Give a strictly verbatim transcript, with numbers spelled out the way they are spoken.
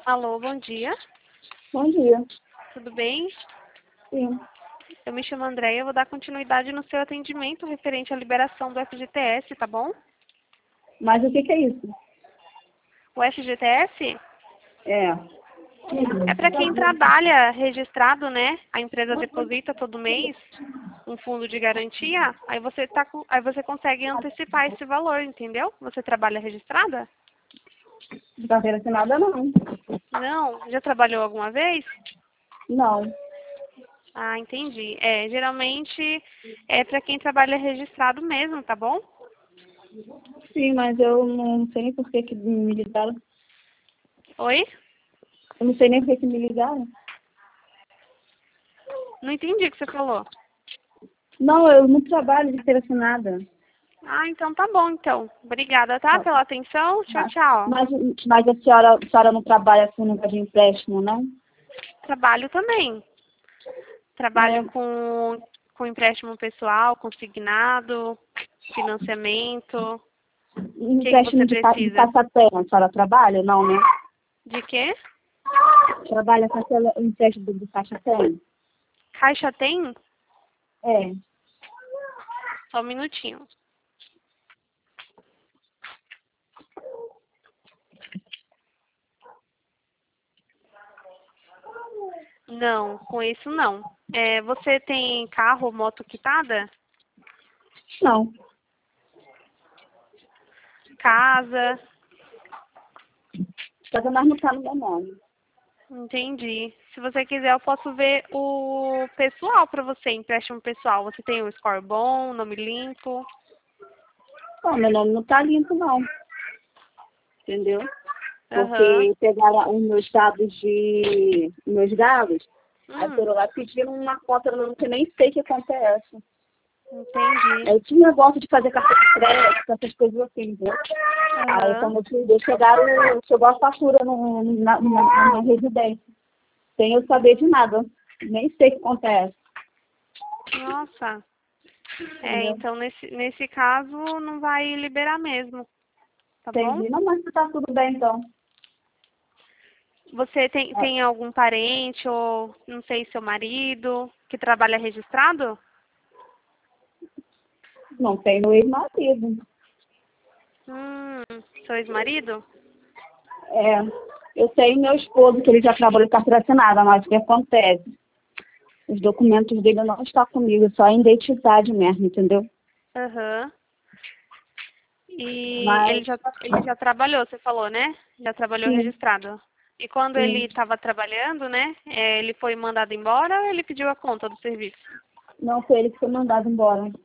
Alô, bom dia. Bom dia. Tudo bem? Sim. Eu me chamo Andréia, eu vou dar continuidade no seu atendimento referente à liberação do F G T S, tá bom? Mas o que, que é isso? O F G T S É. é para quem trabalha registrado, né? A empresa deposita todo mês um fundo de garantia, aí você, tá com, aí você consegue antecipar esse valor, entendeu? Você trabalha registrada? De carteira assinada, não. Não? Já trabalhou alguma vez? Não. Ah, entendi. É, geralmente é para quem trabalha registrado mesmo, tá bom? Sim, mas eu não sei nem por que, que me ligaram. Oi? Eu não sei nem por que, que me ligaram. Não entendi o que você falou. Não, eu não trabalho de carteira assinada. Ah, então tá bom, então. Obrigada, tá? Pela atenção. Tchau, Mas, tchau. mas, mas a senhora, a senhora não trabalha com negócio de empréstimo, não? Trabalho também. É, Trabalho com, com empréstimo pessoal, consignado, financiamento. O que, que empréstimo você de, ca- de precisa? caixa-tem, a senhora trabalha? Não, né? De quê? Trabalha com aquele empréstimo de caixa-tem? Caixa tem? É. Só um minutinho. Não, com isso não. É, você tem carro, moto quitada? Não. Casa? Só que nós não tá no meu nome. Entendi. Se você quiser, eu posso ver o pessoal para você, empréstimo pessoal. Você tem um score bom, nome limpo? Não, meu nome não tá limpo, não. Entendeu? Aham. Porque pegaram os meus dados de meus dados, aí Hum, foram lá pedindo uma conta, eu não- que nem sei que conta é essa. entendi. Eu tinha negócio de fazer cartão de crédito, essas coisas assim, entendeu? Aí Aham. quando eu fui, chegaram, chegou a fatura no, na, na, na residência. Sem eu saber de nada. Nem sei que conta é essa, Nossa. É, entendeu? então nesse, nesse caso não vai liberar mesmo, tá bom? Entendi. Não, mas tá tudo bem então. Você tem, É, tem algum parente ou, não sei, seu marido que trabalha registrado? não tem meu ex-marido. Hum, seu ex-marido? É, eu tenho meu esposo, que ele já trabalhou em carteira assinada, mas o que acontece? Os documentos dele não estão comigo, só a identidade mesmo, entendeu? Aham. E Mas, ele já, ele já trabalhou, você falou, né? Já trabalhou sim, registrado. E quando ele sim. estava trabalhando, né? é, ele foi mandado embora ou ele pediu a conta do serviço? Não foi ele que foi mandado embora.